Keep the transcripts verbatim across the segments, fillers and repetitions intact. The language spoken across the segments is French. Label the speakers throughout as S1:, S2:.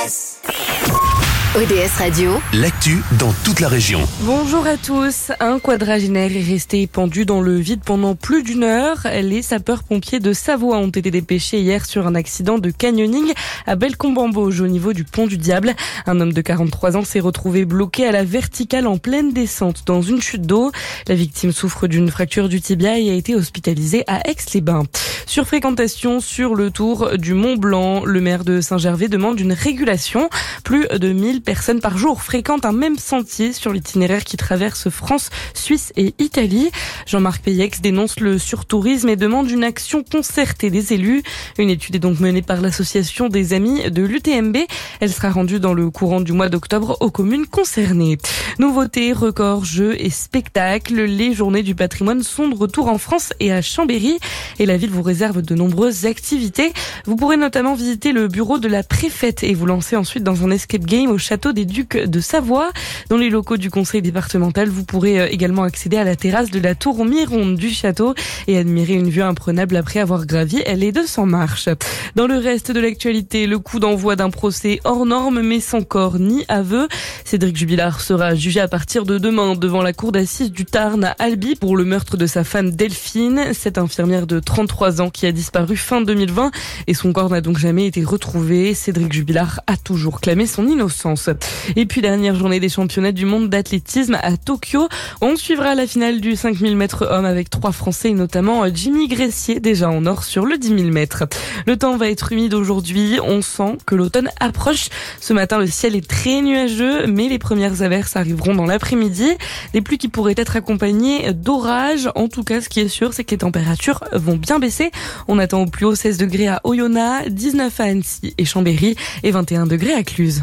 S1: O D S Radio,
S2: l'actu dans toute la région.
S3: Bonjour à tous. Un quadragénaire est resté pendu dans le vide pendant plus d'une heure. Les sapeurs-pompiers de Savoie ont été dépêchés hier sur un accident de canyoning à Bellecombe-en-Bauge au niveau du pont du Diable. Un homme de quarante-trois ans s'est retrouvé bloqué à la verticale en pleine descente dans une chute d'eau. La victime souffre d'une fracture du tibia et a été hospitalisée à Aix-les-Bains. Surfréquentation sur le tour du Mont Blanc. Le maire de Saint-Gervais demande une régulation. Plus de mille personnes par jour fréquentent un même sentier sur l'itinéraire qui traverse France, Suisse et Italie. Jean-Marc Peyex dénonce le surtourisme et demande une action concertée des élus. Une étude est donc menée par l'association des amis de l'U T M B. Elle sera rendue dans le courant du mois d'octobre aux communes concernées. Nouveautés, records, jeux et spectacles. Les journées du patrimoine sont de retour en France et à Chambéry. Et la ville vous réserve de nombreuses activités. Vous pourrez notamment visiter le bureau de la préfète et vous lancer ensuite dans un escape game au château des Ducs de Savoie. Dans les locaux du conseil départemental, vous pourrez également accéder à la terrasse de la tour Mironde du château et admirer une vue imprenable après avoir gravi les deux cents marches. Dans le reste de l'actualité, le coup d'envoi d'un procès hors norme mais sans corps ni aveu. Cédric Jubilard sera jugé à partir de demain devant la cour d'assises du Tarn à Albi pour le meurtre de sa femme Delphine, cette infirmière de trente-trois ans qui a disparu fin deux mille vingt et son corps n'a donc jamais été retrouvé. Cédric Jubilard a toujours clamé son innocence. Et puis dernière journée des championnats du monde d'athlétisme à Tokyo. On suivra la finale du cinq mille mètres hommes avec trois Français et notamment Jimmy Gressier déjà en or sur le dix mille mètres. Le temps va être humide aujourd'hui. On sent que l'automne approche. Ce matin, le ciel est très nuageux, mais les premières averses arriveront dans l'après-midi. Des pluies qui pourraient être accompagnées d'orages. En tout cas, ce qui est sûr, c'est que les températures vont bien baisser. On attend au plus haut seize degrés à Oyonnax, dix-neuf à Annecy et Chambéry et vingt et un degrés à Cluse.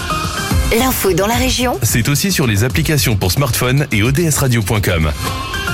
S1: l'info dans la région,
S2: C'est aussi sur les applications pour smartphone et O D S radio point com.